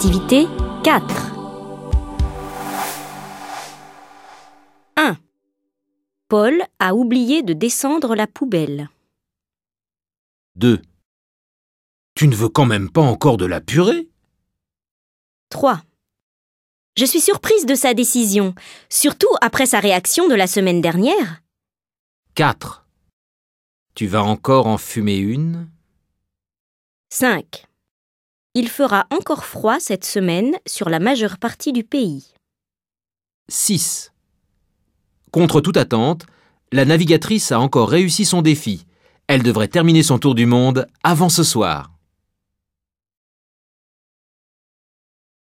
Activité 4. 1. Paul a oublié de descendre la poubelle. 2. Tu ne veux quand même pas encore de la purée? 3. Je suis surprise de sa décision, surtout après sa réaction de la semaine dernière. 4. Tu vas encore en fumer une? 5. Il fera encore froid cette semaine sur la majeure partie du pays. 6. Contre toute attente, la navigatrice a encore réussi son défi. Elle devrait terminer son tour du monde avant ce soir.